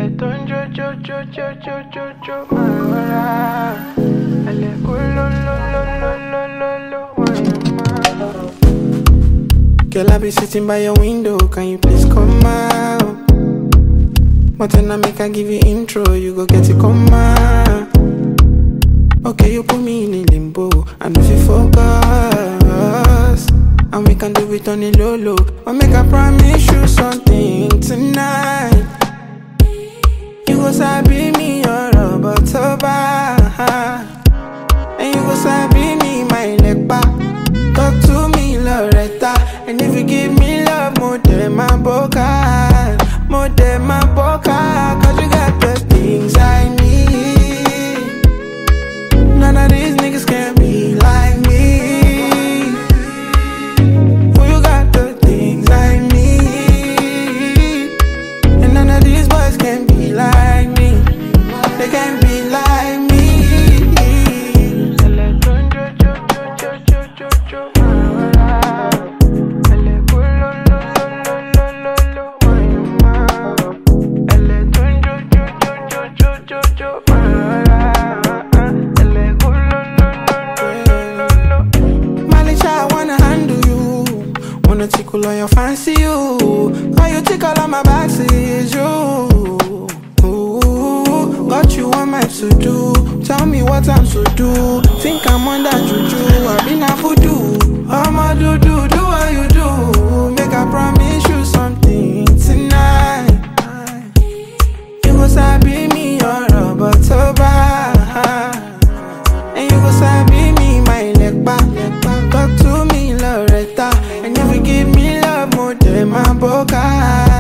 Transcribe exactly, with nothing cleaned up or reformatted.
Girl, I be sitting by your window, can you please come out? But then I make I give you intro, you go get it, come out. Okay, you put me in a limbo, and if you focus, and we can do it on a low low. But make I promise you something tonight. You go sabi me your rubber soba, and you go sabi me my leg back. Talk to me, Loretta, and if you give me love, more than my boca, more than my boca, cause you got the things I need. None of these niggas can be like me. Oh, you got the things I need, and none of these boys can be like me. They can't be like me. Wanna tickle on your fancy, you. How you tickle on my backseat, you. Ooh, got you on my to-do. Tell me what I'm to do. Think I'm on that juju. I been a voodoo. I'ma do, do, do what you do. Make I promise you something tonight. You go sabi me your rubber soba, and you go sabi me my leg back. Talk to me, Loretta, and if you give me love more than my boca.